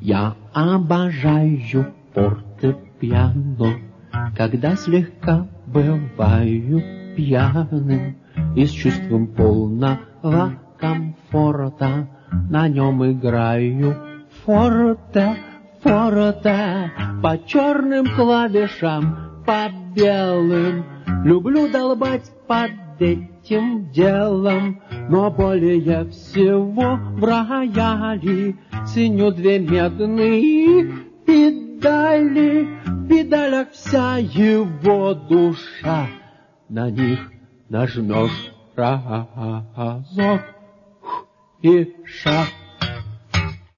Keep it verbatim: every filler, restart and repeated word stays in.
Я обожаю фортепиано, когда слегка бываю пьяным и с чувством полного комфорта на нем играю форте, форте, по черным клавишам, по белым. Люблю долбать под этим делом, но более всего в рояле ценю две медные педали. В педалях вся его душа, на них нажмешь разок и шаг.